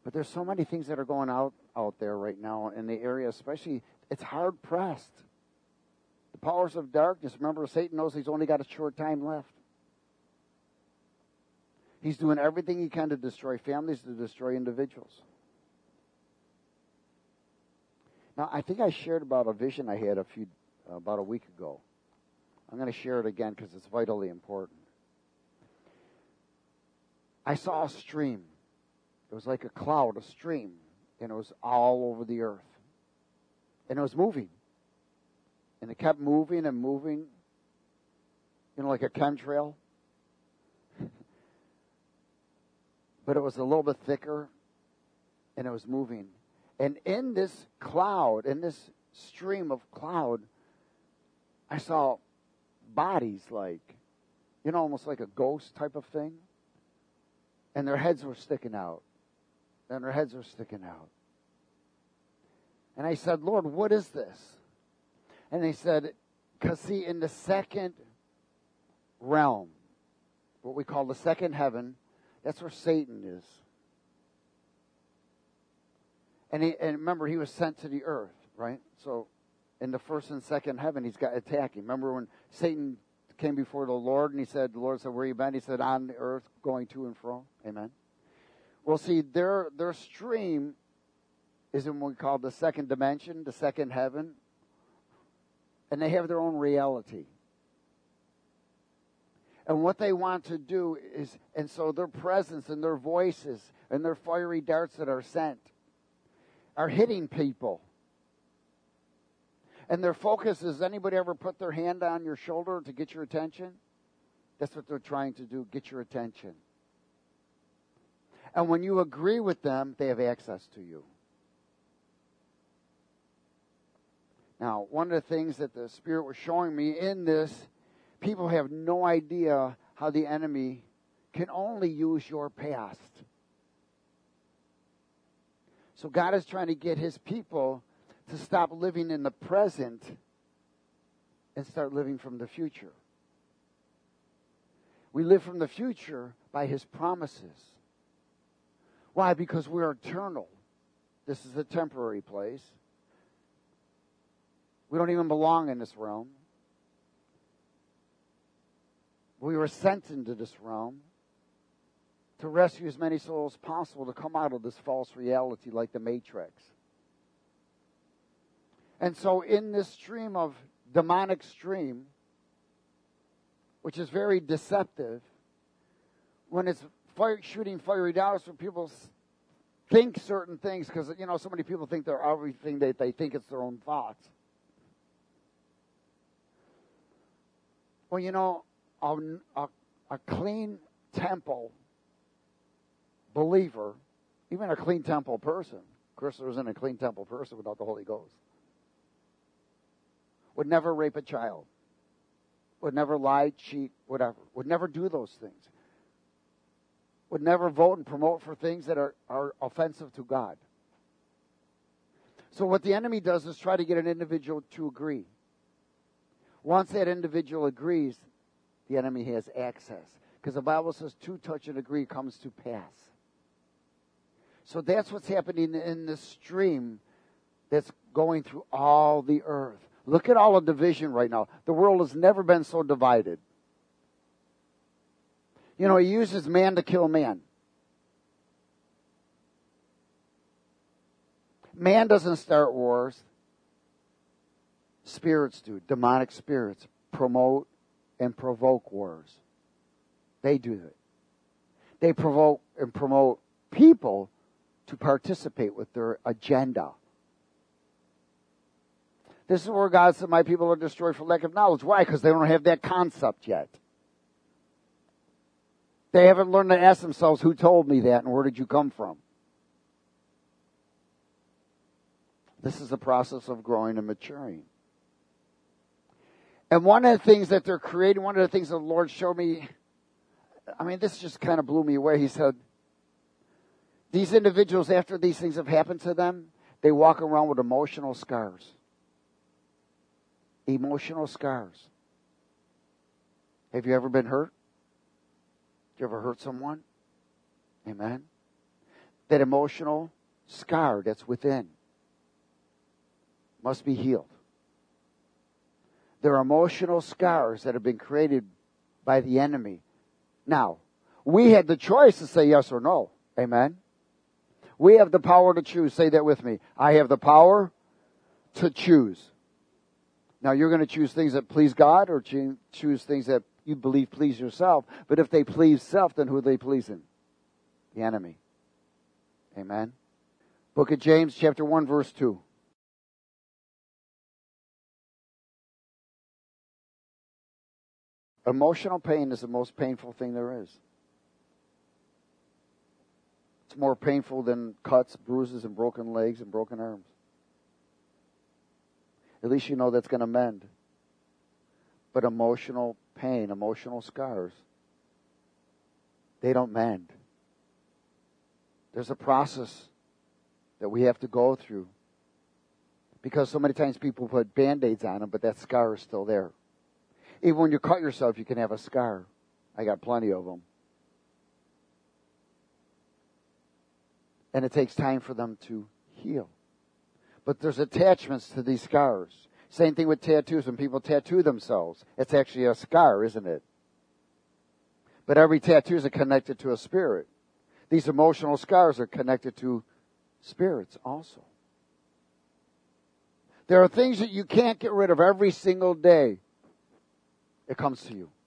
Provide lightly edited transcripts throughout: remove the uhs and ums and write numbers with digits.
But there's so many things that are going out there right now in the area, especially, it's hard pressed. The powers of darkness, remember, Satan knows he's only got a short time left. He's doing everything he can to destroy families, to destroy individuals. Now, I think I shared about a vision I had about a week ago. I'm going to share it again because it's vitally important. I saw a stream. It was like a cloud, a stream, and it was all over the earth. And it was moving. And it kept moving and moving, like a chemtrail. But it was a little bit thicker, and it was moving. And in this cloud, in this stream of cloud, I saw bodies almost like a ghost type of thing. And their heads were sticking out. And I said, Lord, what is this? And they said, because see, in the second realm, what we call the second heaven, that's where Satan is. And remember, he was sent to the earth, right? So in the first and second heaven, he's got attacking. Remember when Satan came before the Lord and the Lord said, where you been? He said, on the earth, going to and fro. Amen. Well, see, their stream is in what we call the second dimension, the second heaven. And they have their own reality. And what they want to do is, and so their presence and their voices and their fiery darts that are sent are hitting people. And their focus is, anybody ever put their hand on your shoulder to get your attention? That's what they're trying to do, get your attention. And when you agree with them, they have access to you. Now, one of the things that the Spirit was showing me in this, people have no idea how the enemy can only use your past. So God is trying to get his people to stop living in the present and start living from the future. We live from the future by his promises. Why? Because we're eternal. This is a temporary place. We don't even belong in this realm. We were sent into this realm to rescue as many souls as possible to come out of this false reality like the Matrix. And so in this stream of demonic stream, which is very deceptive, when it's shooting fiery darts, when people think certain things, because, so many people think they're everything that they think it's their own thoughts. Well, a clean temple believer, even a clean temple person, of course there isn't a clean temple person without the Holy Ghost, would never rape a child, would never lie, cheat, whatever, would never do those things, would never vote and promote for things that are offensive to God. So what the enemy does is try to get an individual to agree. Once that individual agrees, the enemy has access. Because the Bible says, 2 touch and agree comes to pass. So that's what's happening in this stream that's going through all the earth. Look at all the division right now. The world has never been so divided. He uses man to kill man. Man doesn't start wars. Spirits do. Demonic spirits promote and provoke wars. They do it. They provoke and promote people to participate with their agenda. This is where God said, my people are destroyed for lack of knowledge. Why? Because they don't have that concept yet. They haven't learned to ask themselves, who told me that and where did you come from? This is the process of growing and maturing. And one of the things that they're creating, one of the things the Lord showed me, this just kind of blew me away. He said, these individuals, after these things have happened to them, they walk around with emotional scars. Emotional scars. Have you ever been hurt? Did you ever hurt someone? Amen. that emotional scar that's within must be healed. There are emotional scars that have been created by the enemy. Now, we had the choice to say yes or no. Amen? We have the power to choose. Say that with me. I have the power to choose. Now, you're going to choose things that please God or choose things that you believe please yourself. But if they please self, then who are they pleasing? The enemy. Amen? Book of James, chapter 1, verse 2. Emotional pain is the most painful thing there is. It's more painful than cuts, bruises, and broken legs and broken arms. At least you know that's going to mend. But emotional pain, emotional scars, they don't mend. There's a process that we have to go through. Because so many times people put Band-Aids on them, but that scar is still there. Even when you cut yourself, you can have a scar. I got plenty of them. And it takes time for them to heal. But there's attachments to these scars. Same thing with tattoos. When people tattoo themselves, it's actually a scar, isn't it? But every tattoo is connected to a spirit. These emotional scars are connected to spirits also. There are things that you can't get rid of every single day. It comes to you.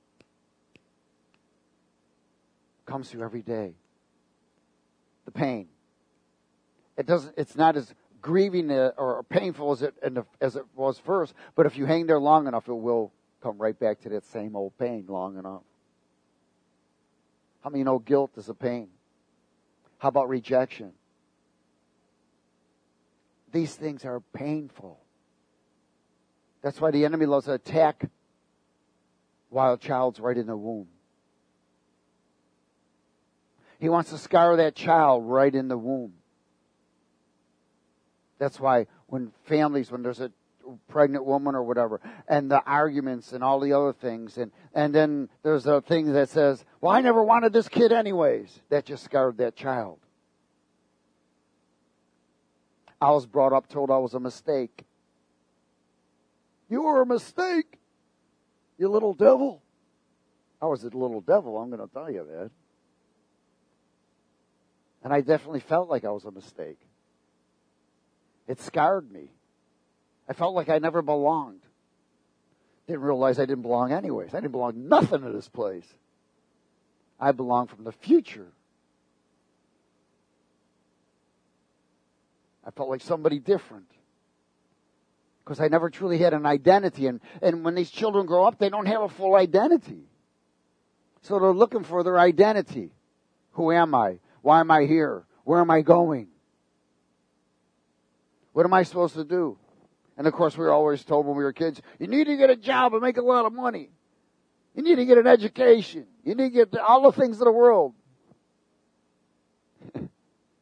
It comes to you every day. The pain. It's not as grieving or painful as it was first, but if you hang there long enough, it will come right back to that same old pain long enough. How many know guilt is a pain? How about rejection? These things are painful. That's why the enemy loves to attack while a child's right in the womb. He wants to scar that child right in the womb. That's why when there's a pregnant woman or whatever, and the arguments and all the other things, and then there's a thing that says, well, I never wanted this kid anyways. That just scarred that child. I was brought up told I was a mistake. You were a mistake, you little devil. I was a little devil, I'm going to tell you that. And I definitely felt like I was a mistake. It scarred me. I felt like I never belonged. Didn't realize I didn't belong anyways. I didn't belong nothing to this place. I belong from the future. I felt like somebody different. Because I never truly had an identity. And when these children grow up, they don't have a full identity. So they're looking for their identity. Who am I? Why am I here? Where am I going? What am I supposed to do? And of course, we were always told when we were kids, you need to get a job and make a lot of money. You need to get an education. You need to get all the things of the world. You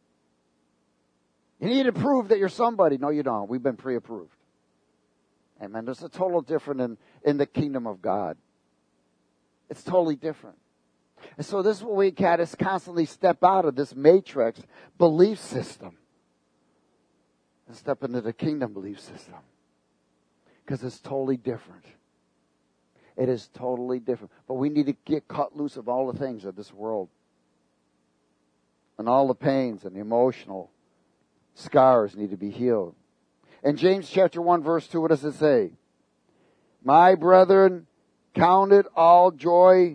need to prove that you're somebody. No, you don't. We've been pre-approved. Amen. There's a total different in the kingdom of God. It's totally different. And so this is what we got to constantly step out of this matrix belief system. And step into the kingdom belief system. Because it's totally different. It is totally different. But we need to get cut loose of all the things of this world. And all the pains and the emotional scars need to be healed. In James chapter 1 verse 2, what does it say? My brethren, count it all joy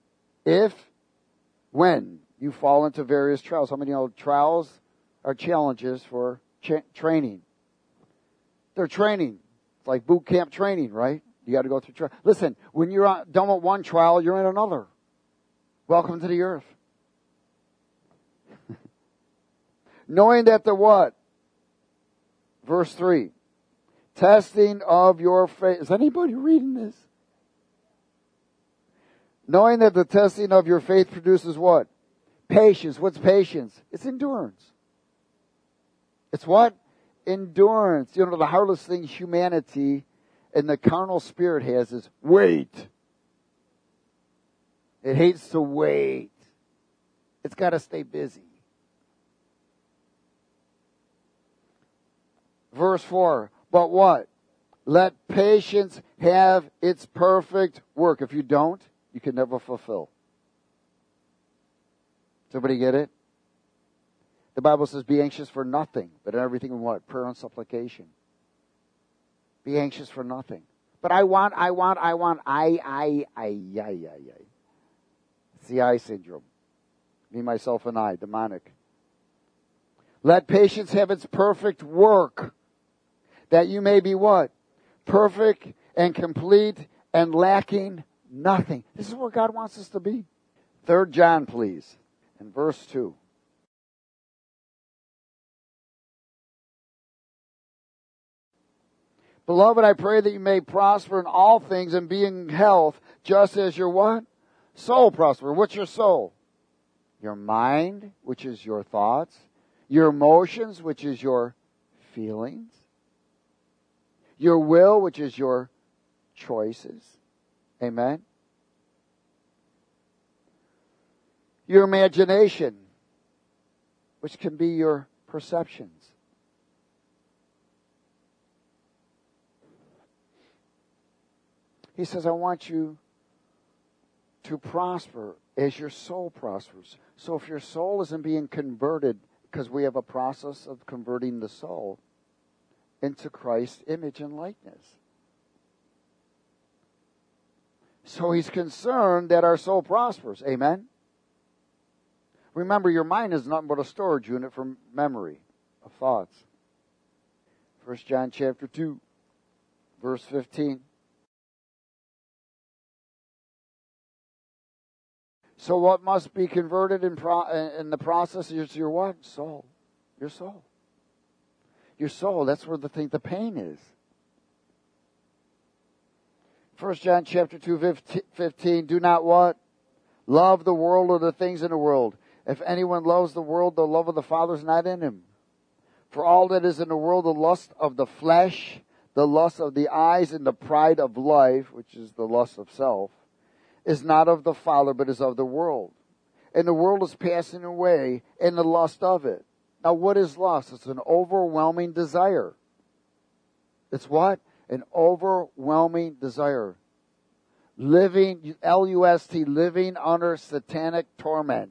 when you fall into various trials. How many know trials are challenges for training? They're training. It's like boot camp training, right? You got to go through trial. Listen, when you're done with one trial, you're in another. Welcome to the earth. Knowing that the what? Verse 3. Testing of your faith. Is anybody reading this? Knowing that the testing of your faith produces what? Patience. What's patience? It's endurance. It's what? Endurance. You know, the hardest thing humanity and the carnal spirit has is wait. It hates to wait. It's got to stay busy. Verse 4. But what? Let patience have its perfect work. If you don't, you can never fulfill. Somebody get it? The Bible says, be anxious for nothing, but in everything in what? Prayer and supplication. Be anxious for nothing. But I want. It's the I syndrome. Me, myself, and I, demonic. Let patience have its perfect work, that you may be what? Perfect and complete and lacking nothing. This is where God wants us to be. 3 John, please, in verse 2. Beloved, I pray that you may prosper in all things and be in health, just as your what? Soul prosper. What's your soul? Your mind, which is your thoughts. Your emotions, which is your feelings. Your will, which is your choices. Amen. Your imagination, which can be your perceptions. He says, I want you to prosper as your soul prospers. So if your soul isn't being converted, because we have a process of converting the soul into Christ's image and likeness. So he's concerned that our soul prospers. Amen? Remember, your mind is nothing but a storage unit for memory of thoughts. 1 John chapter 2, verse 15. So what must be converted in the process is your what? Soul. Your soul. Your soul, that's where the pain is. 1 John chapter 2, 15, do not what? Love the world or the things in the world. If anyone loves the world, the love of the Father is not in him. For all that is in the world, the lust of the flesh, the lust of the eyes, and the pride of life, which is the lust of self, is not of the Father, but is of the world. And the world is passing away, and the lust of it. Now, what is lust? It's an overwhelming desire. It's what? An overwhelming desire. Living, L-U-S-T, living under satanic torment.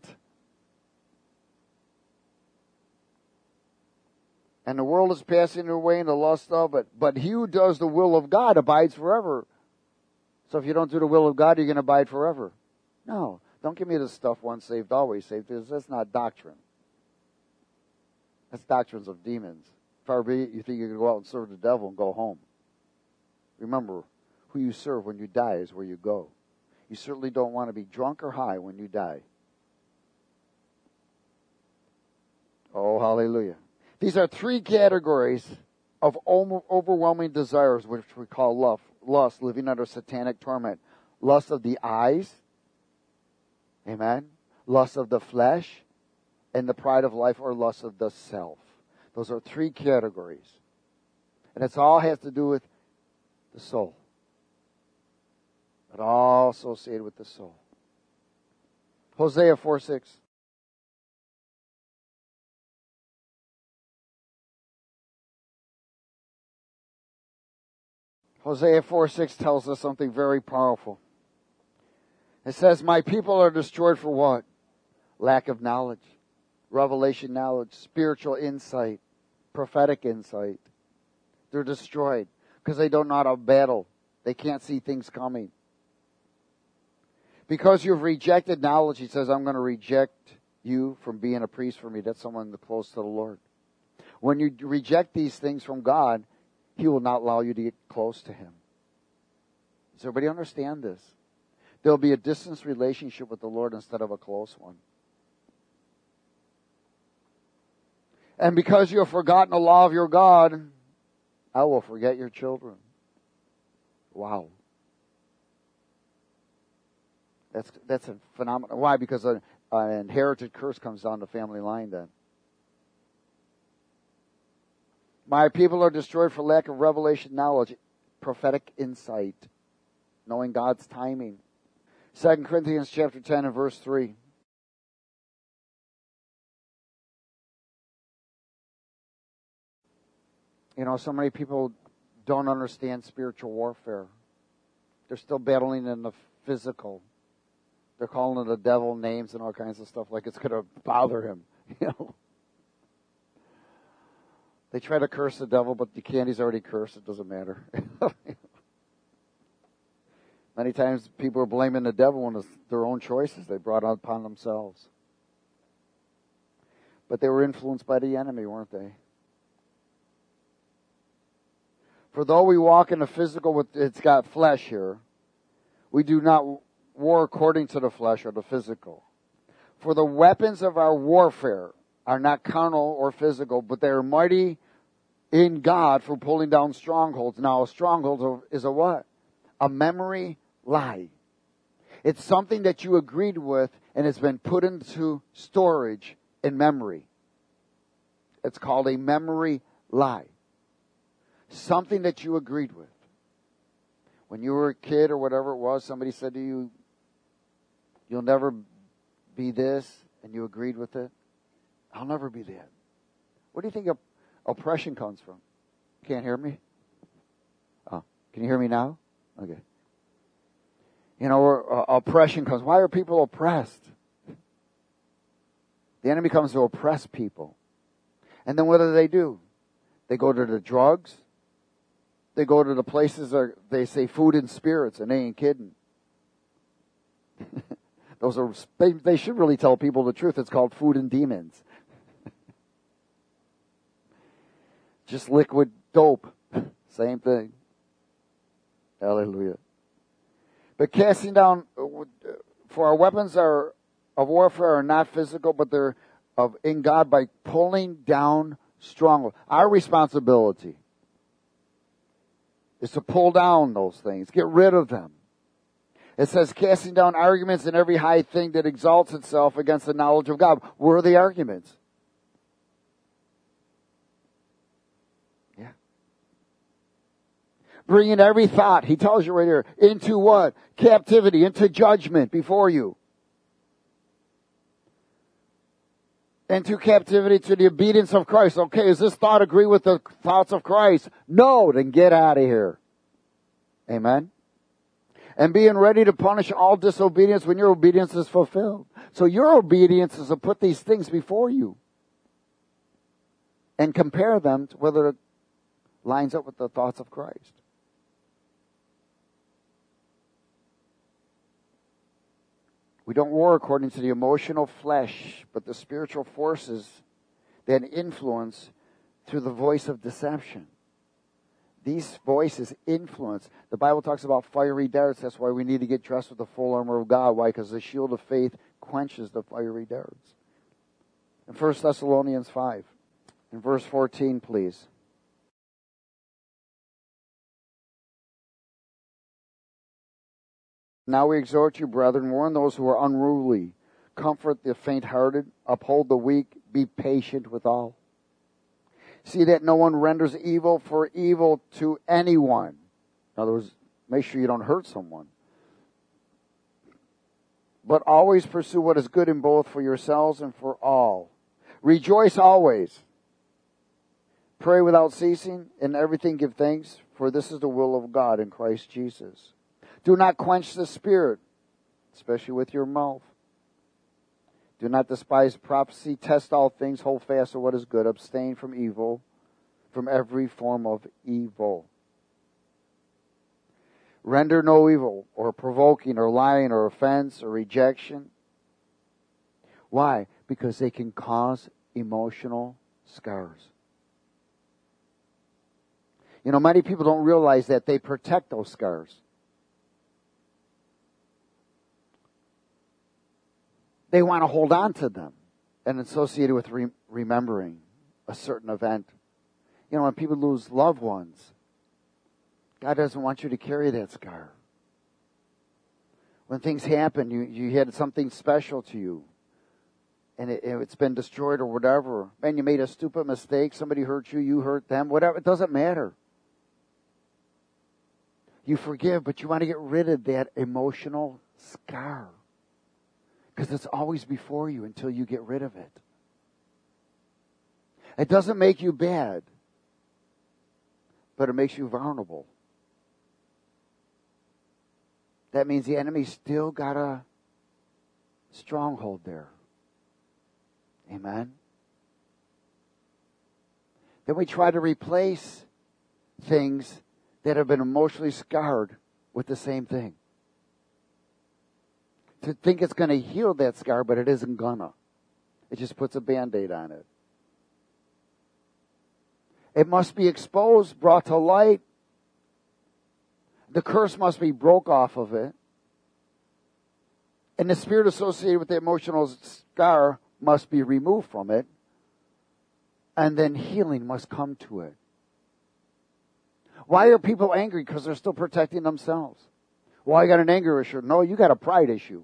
And the world is passing away in the lust of it. But he who does the will of God abides forever. So if you don't do the will of God, you're going to abide forever. No. Don't give me this stuff, once saved, always saved. That's not doctrine. That's doctrines of demons. Far be it, you think you're going to go out and serve the devil and go home. Remember, who you serve when you die is where you go. You certainly don't want to be drunk or high when you die. Oh, hallelujah. These are 3 categories of overwhelming desires, which we call lust, living under satanic torment. Lust of the eyes, amen, lust of the flesh, and the pride of life, or lust of the self. Those are 3 categories. And it all has to do with the soul. But all associated with the soul. Hosea 4:6. Hosea 4:6 tells us something very powerful. It says, my people are destroyed for what? Lack of knowledge, revelation knowledge, spiritual insight, prophetic insight. They're destroyed because they don't know how to battle. They can't see things coming. Because you've rejected knowledge, he says, I'm going to reject you from being a priest for me. That's someone close to the Lord. When you reject these things from God, he will not allow you to get close to him. Does everybody understand this? There'll be a distance relationship with the Lord instead of a close one. And because you have forgotten the law of your God, I will forget your children. Wow. That's a phenomenon. Why? Because an inherited curse comes down the family line then. My people are destroyed for lack of revelation knowledge, prophetic insight, knowing God's timing. 2 Corinthians chapter 10 and verse 3. So many people don't understand spiritual warfare. They're still battling in the physical. They're calling the devil names and all kinds of stuff like it's going to bother him. They try to curse the devil, but the candy's already cursed. It doesn't matter. Many times people are blaming the devil when it's their own choices they brought upon themselves. But they were influenced by the enemy, weren't they? For though we walk in the physical, it's got flesh here, we do not war according to the flesh or the physical. For the weapons of our warfare are not carnal or physical, but they are mighty in God for pulling down strongholds. Now, a stronghold is a what? A memory lie. It's something that you agreed with and it's been put into storage in memory. It's called a memory lie. Something that you agreed with. When you were a kid or whatever it was, somebody said to you, you'll never be this, and you agreed with it. I'll never be that. Where do you think oppression comes from? Can't hear me? Oh, can you hear me now? Okay. Oppression comes. Why are people oppressed? The enemy comes to oppress people. And then what do? They go to the drugs. They go to the places that they say food and spirits, and they ain't kidding. They should really tell people the truth. It's called food and demons. Just liquid dope. Same thing. Hallelujah. But casting down, for our weapons of warfare are not physical, but they're in God by pulling down strongholds. Our responsibility is to pull down those things, get rid of them. It says casting down arguments and every high thing that exalts itself against the knowledge of God. Where are the arguments? Yeah. Bringing every thought, he tells you right here, into what? Captivity, into judgment before you. Into captivity to the obedience of Christ. Okay, does this thought agree with the thoughts of Christ? No, then get out of here. Amen? And being ready to punish all disobedience when your obedience is fulfilled. So your obedience is to put these things before you. And compare them to whether it lines up with the thoughts of Christ. We don't war according to the emotional flesh, but the spiritual forces that influence through the voice of deception. These voices influence. The Bible talks about fiery darts. That's why we need to get dressed with the full armor of God. Why? Because the shield of faith quenches the fiery darts. In 1 Thessalonians 5, in verse 14, please. Now we exhort you, brethren, warn those who are unruly, comfort the faint-hearted, uphold the weak, be patient with all. See that no one renders evil for evil to anyone. In other words, make sure you don't hurt someone. But always pursue what is good in both for yourselves and for all. Rejoice always. Pray without ceasing. In everything give thanks, for this is the will of God in Christ Jesus. Do not quench the Spirit, especially with your mouth. Do not despise prophecy. Test all things. Hold fast to what is good. Abstain from evil, from every form of evil. Render no evil, or provoking, or lying, or offense, or rejection. Why? Because they can cause emotional scars. Many people don't realize that they protect those scars. They want to hold on to them and associate it with remembering a certain event. When people lose loved ones, God doesn't want you to carry that scar. When things happen, you had something special to you, and it's been destroyed or whatever. Man, you made a stupid mistake. Somebody hurt you. You hurt them. Whatever. It doesn't matter. You forgive, but you want to get rid of that emotional scar. Because it's always before you until you get rid of it. It doesn't make you bad. but it makes you vulnerable. That means the enemy still got a stronghold there. Amen? Then we try to replace things that have been emotionally scarred with the same thing. To think it's going to heal that scar, but it isn't gonna. It just puts a Band-Aid on it. It must be exposed, brought to light. The curse must be broke off of it. And the spirit associated with the emotional scar must be removed from it. And then healing must come to it. Why are people angry? Because they're still protecting themselves. Well, I got an anger issue. No, you got a pride issue.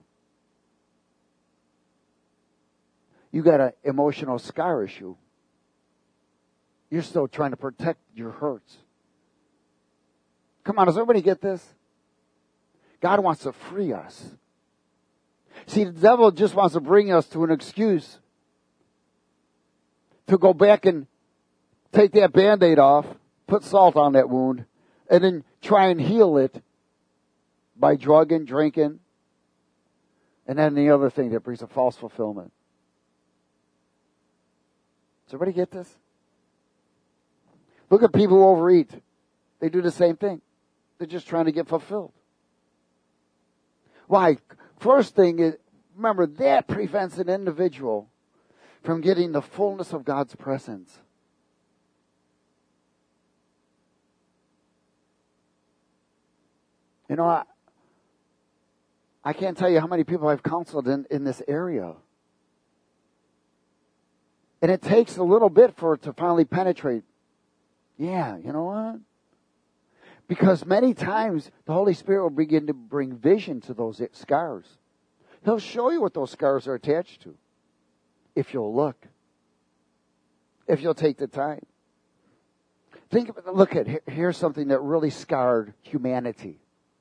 You got an emotional scar issue. You're still trying to protect your hurts. Come on, does everybody get this? God wants to free us. See, the devil just wants to bring us to an excuse to go back and take that Band-Aid off, put salt on that wound, and then try and heal it by drugging, drinking, and then the other thing that brings a false fulfillment. Does everybody get this? Look at people who overeat. They do the same thing. They're just trying to get fulfilled. Why? First thing is, remember, that prevents an individual from getting the fullness of God's presence. You know, I can't tell you how many people I've counseled in this area. And it takes a little bit for it to finally penetrate. Yeah, you know what? Because many times the Holy Spirit will begin to bring vision to those scars. He'll show you what those scars are attached to. If you'll look. If you'll take the time. Here's something that really scarred humanity.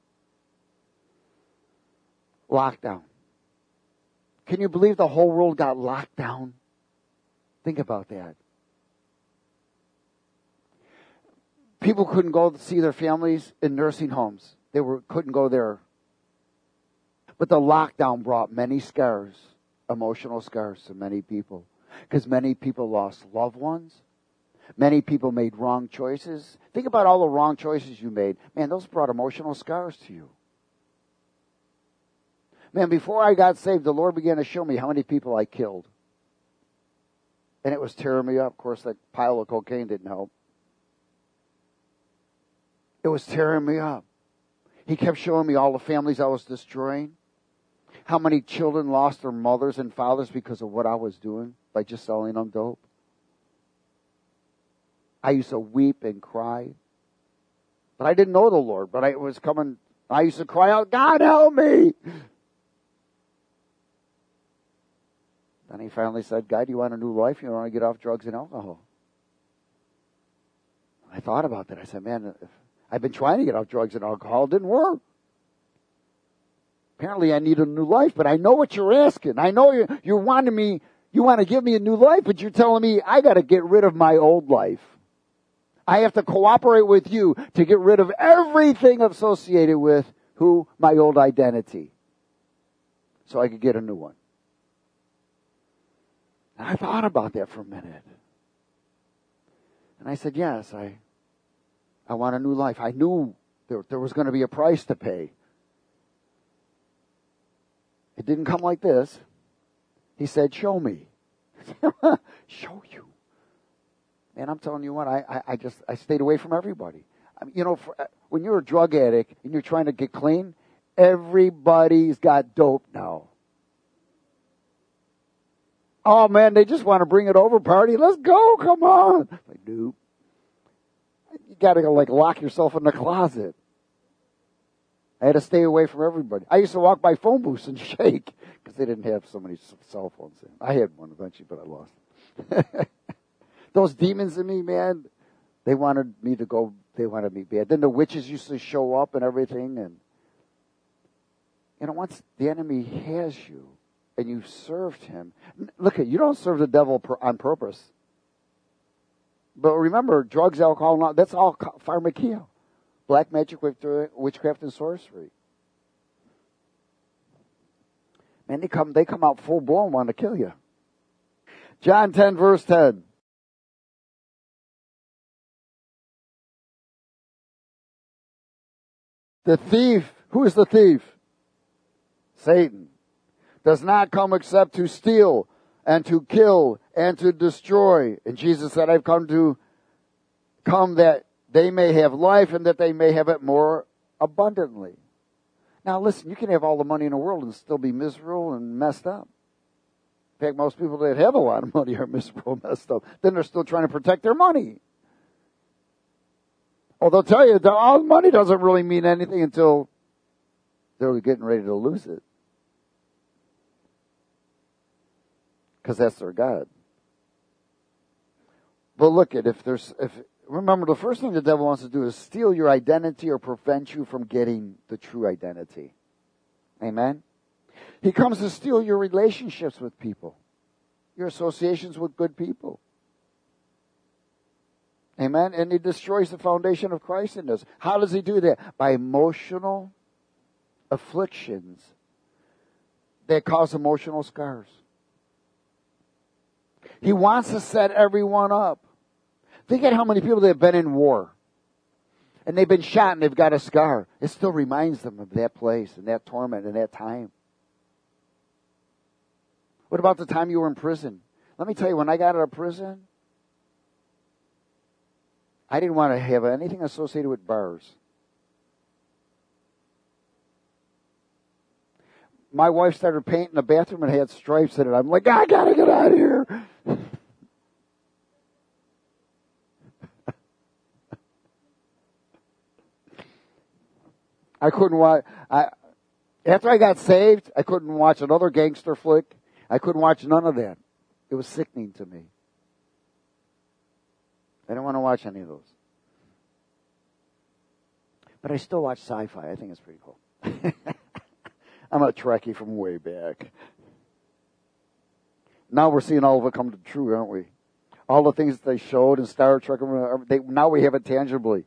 Lockdown. Can you believe the whole world got locked down? Think about that. People couldn't go see their families in nursing homes. Couldn't go there. But the lockdown brought many scars, emotional scars to many people. Because many people lost loved ones. Many people made wrong choices. Think about all the wrong choices you made. Man, those brought emotional scars to you. Man, before I got saved, the Lord began to show me how many people I killed. And it was tearing me up. Of course, that pile of cocaine didn't help. It was tearing me up. He kept showing me all the families I was destroying. How many children lost their mothers and fathers because of what I was doing by just selling them dope. I used to weep and cry. But I didn't know the Lord. But I used to cry out, God help me! Then he finally said, God, you want a new life? You want to get off drugs and alcohol? I thought about that. I said, man, I've been trying to get off drugs and alcohol. It didn't work. Apparently I need a new life, but I know what you're asking. I know you want to give me a new life, but you're telling me I got to get rid of my old life. I have to cooperate with you to get rid of everything associated with my old identity. So I could get a new one. And I thought about that for a minute. And I said, yes, I want a new life. I knew there was going to be a price to pay. It didn't come like this. He said, show me. Show you. And I'm telling you what, I stayed away from everybody. I mean, when you're a drug addict and you're trying to get clean, everybody's got dope now. Oh man, they just want to bring it over, party. Let's go, come on. Like, nope. You got to lock yourself in the closet. I had to stay away from everybody. I used to walk by phone booths and shake because they didn't have so many cell phones. I had one eventually, but I lost. Those demons in me, man, they wanted me bad. Then the witches used to show up and everything. And, once the enemy has you and you've served him, you don't serve the devil on purpose. But remember, drugs, alcohol, that's all pharmakia. Black magic, witchcraft, and sorcery. Man, they come out full blown, want to kill you. John 10, verse 10. The thief, who is the thief? Satan. Does not come except to steal and to kill and to destroy. And Jesus said, I've come that they may have life and that they may have it more abundantly. Now listen, you can have all the money in the world and still be miserable and messed up. In fact, most people that have a lot of money are miserable and messed up. Then they're still trying to protect their money. Well, they'll tell you that all money doesn't really mean anything until they're getting ready to lose it. Because that's their God. But look at remember, the first thing the devil wants to do is steal your identity or prevent you from getting the true identity. Amen? He comes to steal your relationships with people, your associations with good people. Amen? And he destroys the foundation of Christ in us. How does he do that? By emotional afflictions that cause emotional scars. He wants to set everyone up. Think of how many people that have been in war. And they've been shot and they've got a scar. It still reminds them of that place and that torment and that time. What about the time you were in prison? Let me tell you, when I got out of prison, I didn't want to have anything associated with bars. My wife started painting the bathroom and had stripes in it. I'm like, I gotta get out of here. I couldn't watch. After I got saved, I couldn't watch another gangster flick. I couldn't watch none of that. It was sickening to me. I don't want to watch any of those. But I still watch sci-fi. I think it's pretty cool. I'm a Trekkie from way back. Now we're seeing all of it come to true, aren't we? All the things that they showed in Star Trek, now we have it tangibly.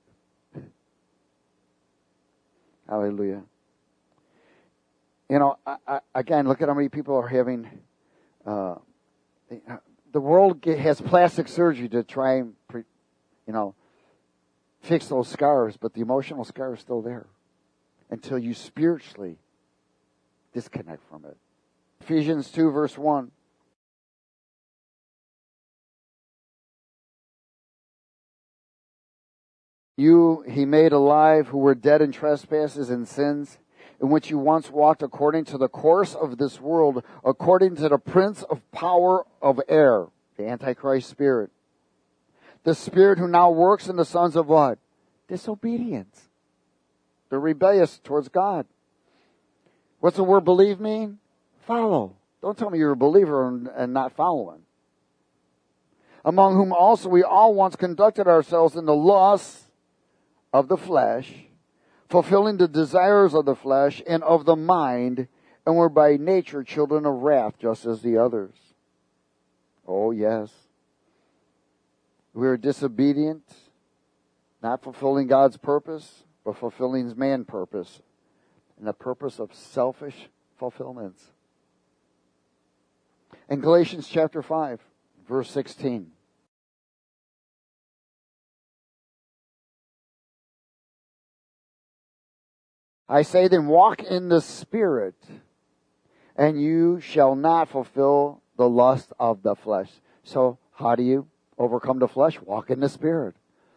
Hallelujah. You know, again, look at how many people are having, the world has plastic surgery to try and, fix those scars, but the emotional scar is still there until you spiritually disconnect from it. Ephesians 2, verse 1. He made alive who were dead in trespasses and sins, in which you once walked according to the course of this world, according to the prince of power of air, the Antichrist spirit. The spirit who now works in the sons of what? Disobedience. They're rebellious towards God. What's the word believe mean? Follow. Don't tell me you're a believer and not following. Among whom also we all once conducted ourselves in the lusts of the flesh, fulfilling the desires of the flesh and of the mind, and were by nature children of wrath, just as the others. Oh, yes. We are disobedient, not fulfilling God's purpose, but fulfilling man's purpose, and the purpose of selfish fulfillments. In Galatians chapter 5, verse 16. I say then, walk in the Spirit, and you shall not fulfill the lust of the flesh. So, how do you overcome the flesh? Walk in the Spirit.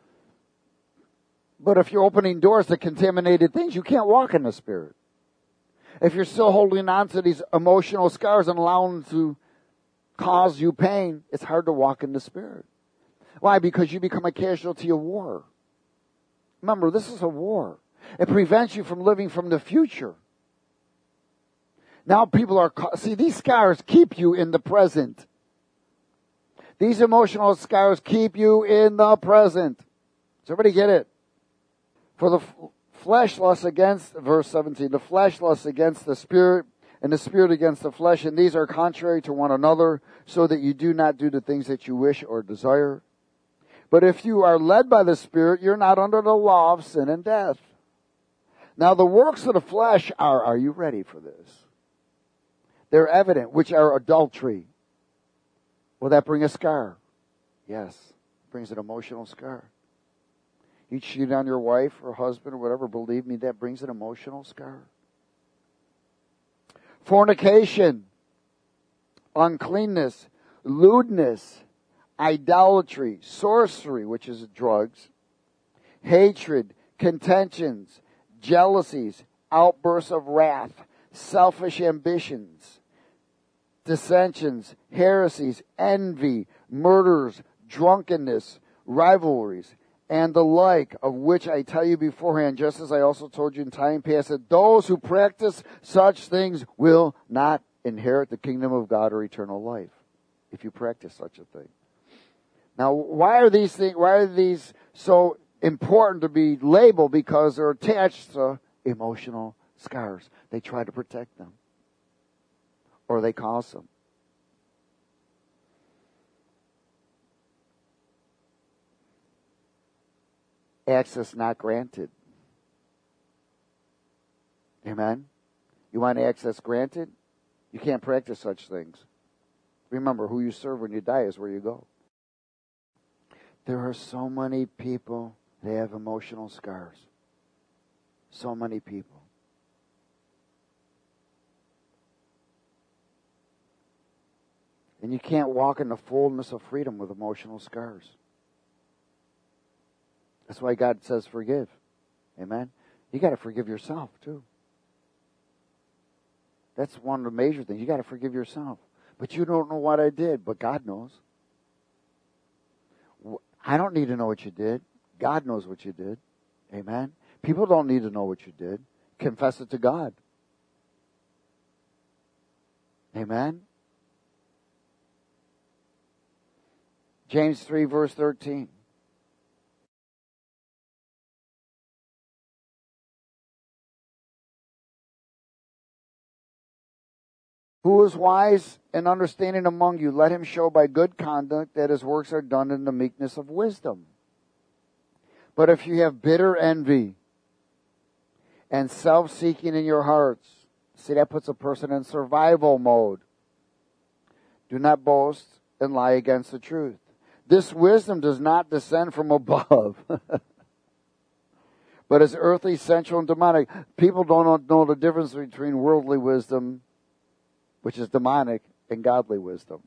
But if you're opening doors to contaminated things, you can't walk in the Spirit. If you're still holding on to these emotional scars and allowing them to cause you pain, it's hard to walk in the Spirit. Why? Because you become a casualty of war. Remember, this is a war. It prevents you from living from the future. Now people these scars keep you in the present. These emotional scars keep you in the present. Does everybody get it? For the flesh lusts against, verse 17, the flesh lusts against the Spirit, and the Spirit against the flesh, and these are contrary to one another, so that you do not do the things that you wish or desire. But if you are led by the Spirit, you're not under the law of sin and death. Now the works of the flesh are you ready for this? They're evident, which are adultery. Will that bring a scar? Yes. It brings an emotional scar. You cheat on your wife or husband or whatever, believe me, that brings an emotional scar. Fornication, uncleanness, lewdness, idolatry, sorcery, which is drugs, hatred, contentions, jealousies, outbursts of wrath, selfish ambitions, dissensions, heresies, envy, murders, drunkenness, rivalries, and the like, of which I tell you beforehand, just as I also told you in time past, that those who practice such things will not inherit the kingdom of God or eternal life, if you practice such a thing. Now, why are these so important to be labeled? Because they're attached to emotional scars. They try to protect them, or they cause them. Access not granted. Amen? You want access granted? You can't practice such things. Remember, who you serve when you die is where you go. There are so many people that have emotional scars. So many people. And you can't walk in the fullness of freedom with emotional scars. That's why God says forgive. Amen? You got to forgive yourself too. That's one of the major things. You got to forgive yourself. But you don't know what I did, but God knows. I don't need to know what you did. God knows what you did. Amen? People don't need to know what you did. Confess it to God. Amen? James 3, verse 13. Who is wise and understanding among you? Let him show by good conduct that his works are done in the meekness of wisdom. But if you have bitter envy and self-seeking in your hearts, see, that puts a person in survival mode. Do not boast and lie against the truth. This wisdom does not descend from above, but is earthly, sensual, and demonic. People don't know the difference between worldly wisdom, which is demonic, and godly wisdom.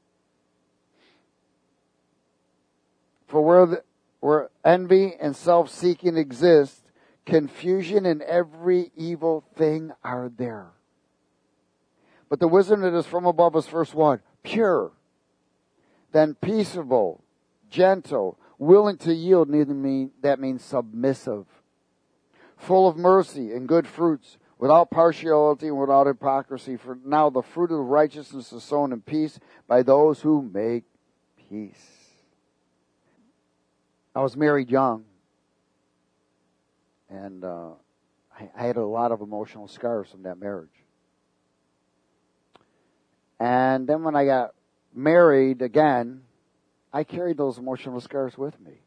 For where envy and self-seeking exist, confusion and every evil thing are there. But the wisdom that is from above is first what? Pure. Then peaceable, gentle, willing to yield, that means submissive. Full of mercy and good fruits, without partiality and without hypocrisy. For now the fruit of righteousness is sown in peace by those who make peace. I was married young, and I had a lot of emotional scars from that marriage. And then when I got married again, I carried those emotional scars with me.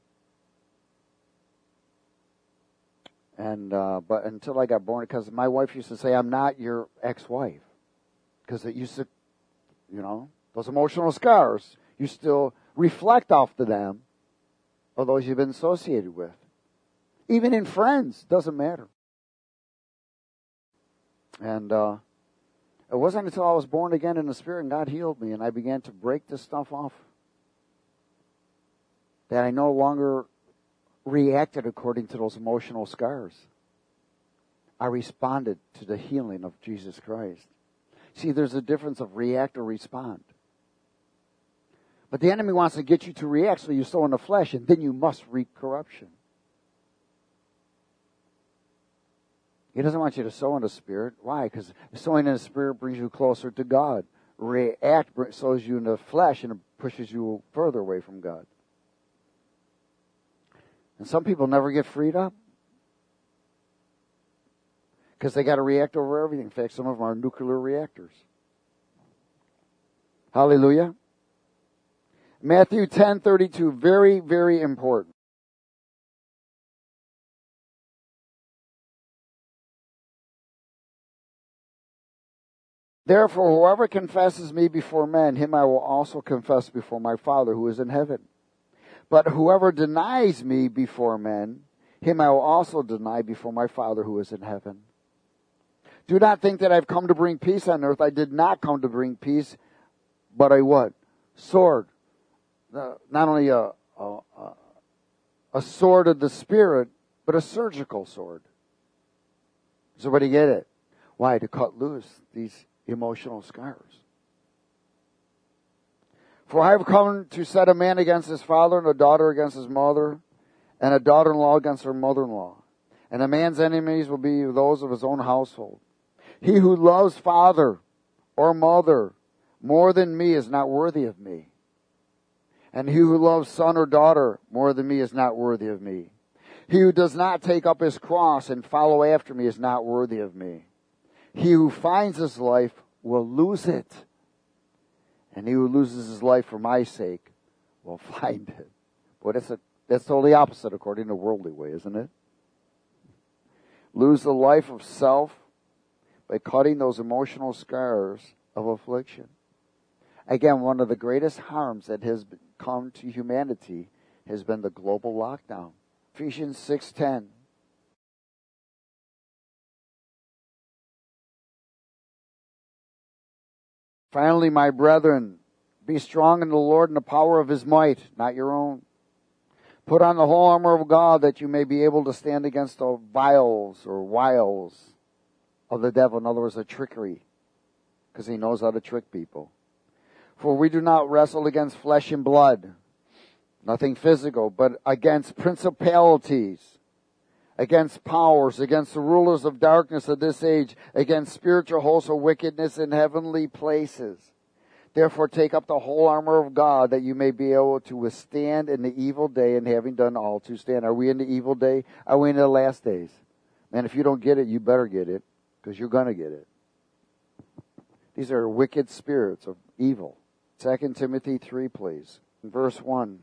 And but until I got born, because my wife used to say, "I'm not your ex-wife," because it used to, those emotional scars, you still reflect off to them, or those you've been associated with. Even in friends, doesn't matter. And it wasn't until I was born again in the Spirit and God healed me, and I began to break this stuff off, that I no longer reacted according to those emotional scars. I responded to the healing of Jesus Christ. See, there's a difference of react or respond. But the enemy wants to get you to react, so you sow in the flesh, and then you must reap corruption. He doesn't want you to sow in the Spirit. Why? Because sowing in the Spirit brings you closer to God. React sows you in the flesh, and it pushes you further away from God. And some people never get freed up, because they got to react over everything. In fact, some of them are nuclear reactors. Hallelujah. Matthew 10:32, very, very important. Therefore, whoever confesses me before men, him I will also confess before my Father who is in heaven. But whoever denies me before men, him I will also deny before my Father who is in heaven. Do not think that I've come to bring peace on earth. I did not come to bring peace, but a what? Sword. Not only a sword of the Spirit, but a surgical sword. So everybody get it? Why? To cut loose these emotional scars. For I have come to set a man against his father, and a daughter against his mother, and a daughter-in-law against her mother-in-law. And a man's enemies will be those of his own household. He who loves father or mother more than me is not worthy of me. And he who loves son or daughter more than me is not worthy of me. He who does not take up his cross and follow after me is not worthy of me. He who finds his life will lose it. And he who loses his life for my sake will find it. But that's totally opposite according to worldly way, isn't it? Lose the life of self by cutting those emotional scars of affliction. Again, one of the greatest harms that has come to humanity has been the global lockdown. Ephesians 6:10. Finally, my brethren, be strong in the Lord and the power of his might, not your own. Put on the whole armor of God that you may be able to stand against the wiles of the devil. In other words, the trickery, because he knows how to trick people. For we do not wrestle against flesh and blood, nothing physical, but against principalities, against powers, against the rulers of darkness of this age, against spiritual hosts of wickedness in heavenly places. Therefore take up the whole armor of God that you may be able to withstand in the evil day, and having done all to stand. Are we in the evil day? Are we in the last days? Man, if you don't get it, you better get it, because you're going to get it. These are wicked spirits of evil. 2 Timothy 3, please. Verse 1.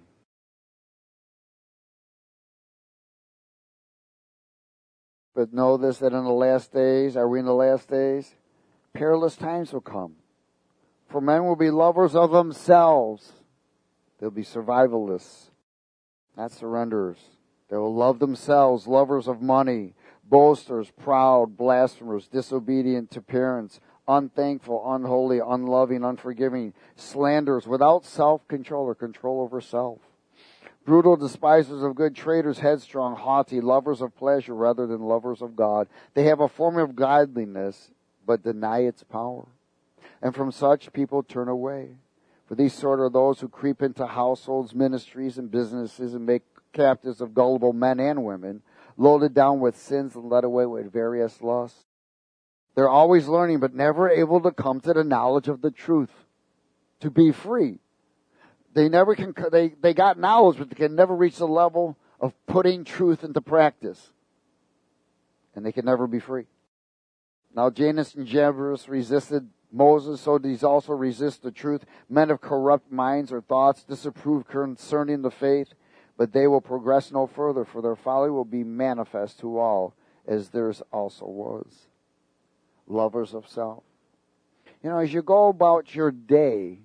But know this, that in the last days, are we in the last days? Perilous times will come. For men will be lovers of themselves. They'll be survivalists, not surrenderers. They will love themselves, lovers of money, boasters, proud, blasphemers, disobedient to parents, unthankful, unholy, unloving, unforgiving, slanderers, without self-control or control over self. Brutal, despisers of good, traitors, headstrong, haughty, lovers of pleasure rather than lovers of God. They have a form of godliness, but deny its power. And from such people turn away. For these sort are those who creep into households, ministries, and businesses and make captives of gullible men and women, loaded down with sins and led away with various lusts. They're always learning, but never able to come to the knowledge of the truth, to be free. They never can. They got knowledge, but they can never reach the level of putting truth into practice, and they can never be free. Now Jannes and Jambres resisted Moses, so these also resist the truth. Men of corrupt minds or thoughts disapprove concerning the faith, but they will progress no further, for their folly will be manifest to all, as theirs also was. Lovers of self. You know, as you go about your day,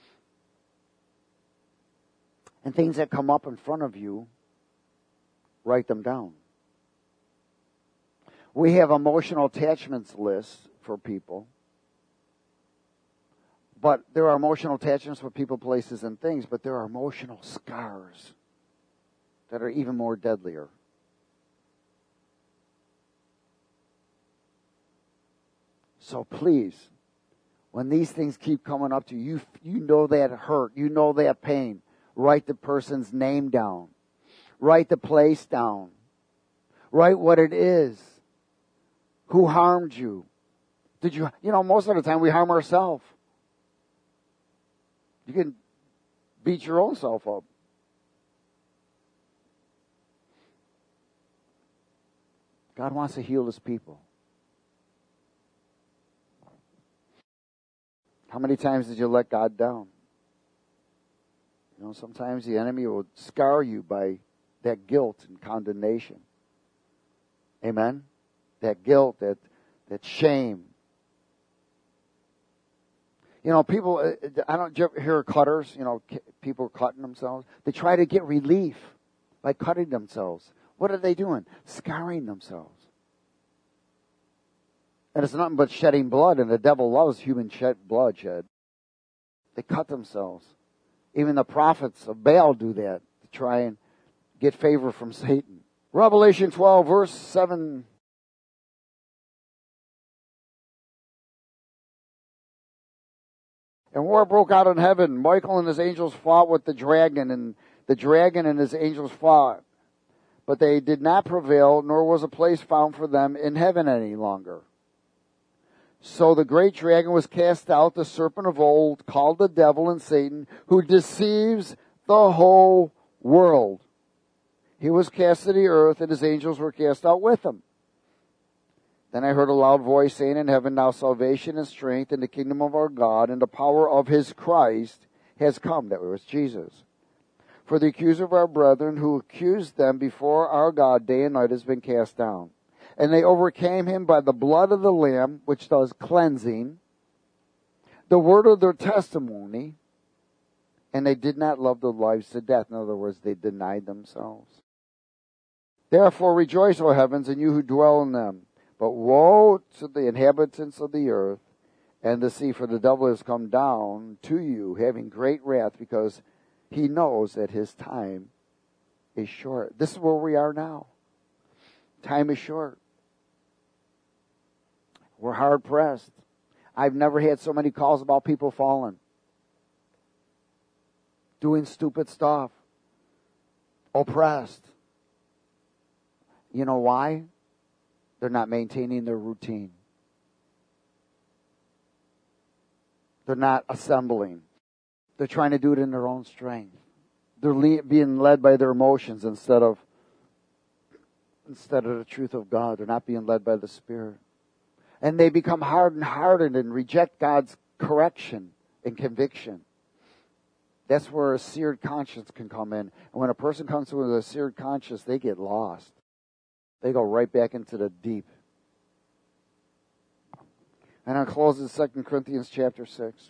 and things that come up in front of you, write them down. We have emotional attachments lists for people. But there are emotional attachments for people, places, and things, but there are emotional scars that are even more deadlier. So please, when these things keep coming up to you, you know that hurt, you know that pain, write the person's name down. Write the place down. Write what it is. Who harmed you? Most of the time we harm ourselves. You can beat your own self up. God wants to heal his people. How many times did you let God down? You know, sometimes the enemy will scar you by that guilt and condemnation. Amen? That guilt, that shame. You know, people, I don't hear cutters, you know, people cutting themselves. They try to get relief by cutting themselves. What are they doing? Scarring themselves. And it's nothing but shedding blood, and the devil loves human blood shed. They cut themselves. Even the prophets of Baal do that to try and get favor from Satan. Revelation 12, verse 7. And war broke out in heaven. Michael and his angels fought with the dragon, and the dragon and his angels fought. But they did not prevail, nor was a place found for them in heaven any longer. So the great dragon was cast out, the serpent of old, called the devil and Satan, who deceives the whole world. He was cast to the earth, and his angels were cast out with him. Then I heard a loud voice saying in heaven, now salvation and strength in the kingdom of our God and the power of his Christ has come. That was Jesus. For the accuser of our brethren who accused them before our God day and night has been cast down. And they overcame him by the blood of the Lamb, which does cleansing, the word of their testimony, and they did not love their lives to death. In other words, they denied themselves. Therefore rejoice, O heavens, and you who dwell in them. But woe to the inhabitants of the earth and the sea, for the devil has come down to you, having great wrath, because he knows that his time is short. This is where we are now. Time is short. We're hard pressed. I've never had so many calls about people falling, doing stupid stuff, oppressed. You know why? They're not maintaining their routine. They're not assembling. They're trying to do it in their own strength. They're being led by their emotions instead of the truth of God. They're not being led by the Spirit. And they become hardened and reject God's correction and conviction. That's where a seared conscience can come in. And when a person comes with a seared conscience, they get lost. They go right back into the deep. And I'll close in 2 Corinthians chapter 6.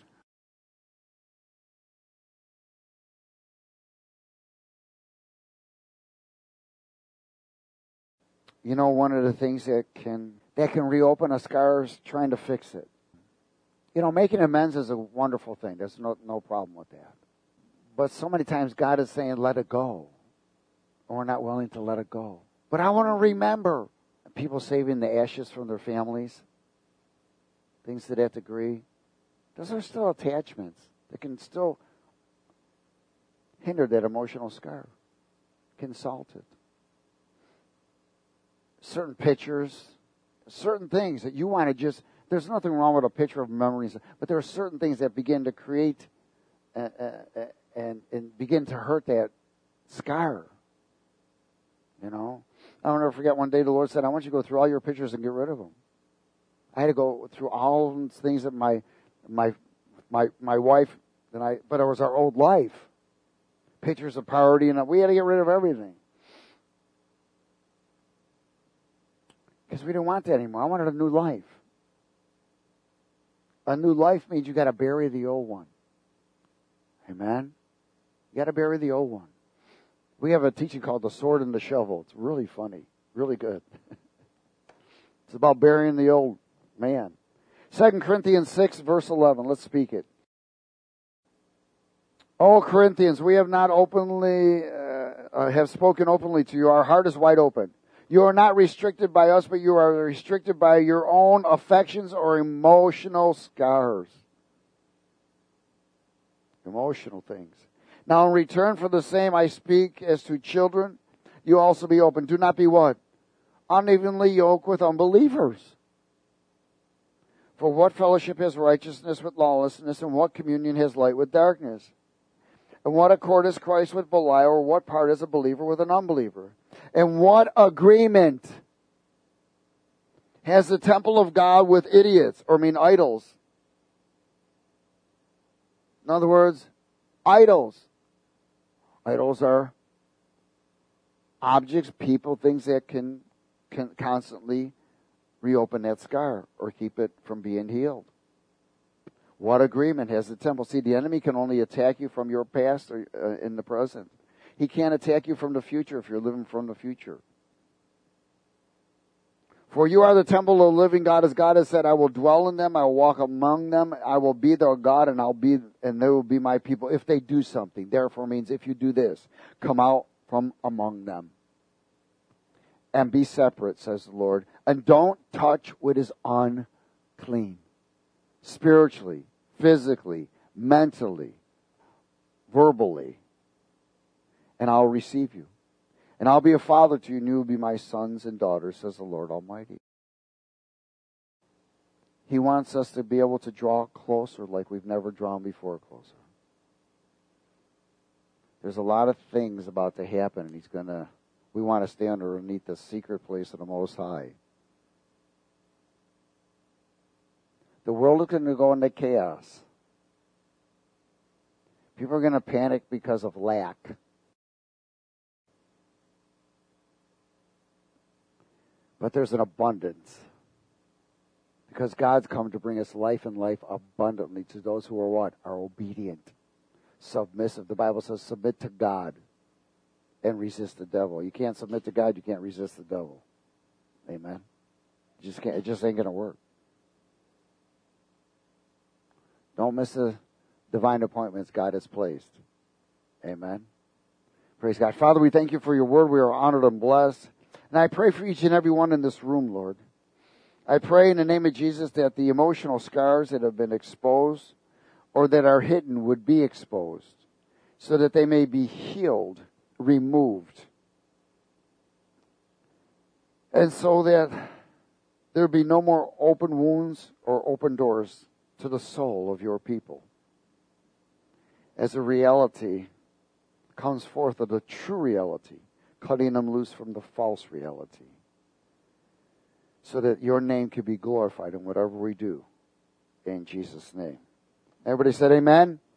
You know, one of the things that can reopen a scar is trying to fix it. You know, making amends is a wonderful thing. There's no problem with that. But so many times God is saying, let it go. And we're not willing to let it go. But I want to remember people saving the ashes from their families, things to that degree. Those are still attachments that can still hinder that emotional scar, can salt it. Certain pictures, certain things that you want to just, there's nothing wrong with a picture of memories, but there are certain things that begin to create and begin to hurt that scar. You know? I'll never forget one day the Lord said, I want you to go through all your pictures and get rid of them. I had to go through all the things that my wife and I, but it was our old life. Pictures of party, and we had to get rid of everything. Because we didn't want that anymore. I wanted a new life. A new life means you got to bury the old one. Amen? You got to bury the old one. We have a teaching called The Sword and the Shovel. It's really funny. Really good. It's about burying the old man. 2 Corinthians 6, verse 11. Let's speak it. O Corinthians, we have not openly, have spoken openly to you. Our heart is wide open. You are not restricted by us, but you are restricted by your own affections or emotional scars. Emotional things. Now in return for the same I speak as to children, you also be open. Do not be what? Unevenly yoked with unbelievers. For what fellowship has righteousness with lawlessness, and what communion has light with darkness? And what accord is Christ with Belial, or what part is a believer with an unbeliever? And what agreement has the temple of God with idiots, idols? In other words, idols. Idols are objects, people, things that can constantly reopen that scar or keep it from being healed. What agreement has the temple? See, the enemy can only attack you from your past or in the present. He can't attack you from the future if you're living from the future. For you are the temple of the living God, as God has said, I will dwell in them, I will walk among them, I will be their God, and they will be my people if they do something. Therefore means if you do this, come out from among them. And be separate, says the Lord. And don't touch what is unclean. Spiritually, physically, mentally, verbally. And I'll receive you. And I'll be a father to you, and you will be my sons and daughters, says the Lord Almighty. He wants us to be able to draw closer like we've never drawn before closer. There's a lot of things about to happen, and we want to stay underneath the secret place of the Most High. The world is going to go into chaos. People are going to panic because of lack. But there's an abundance. Because God's come to bring us life and life abundantly to those who are what? Are obedient. Submissive. The Bible says submit to God and resist the devil. You can't submit to God, you can't resist the devil. Amen. You just can't, it just ain't going to work. Don't miss the divine appointments God has placed. Amen. Praise God. Father, we thank you for your word. We are honored and blessed. And I pray for each and every one in this room, Lord. I pray in the name of Jesus that the emotional scars that have been exposed or that are hidden would be exposed so that they may be healed, removed. And so that there be no more open wounds or open doors to the soul of your people. As a reality comes forth of the true reality, cutting them loose from the false reality, so that your name can be glorified in whatever we do. In Jesus' name. Everybody said amen?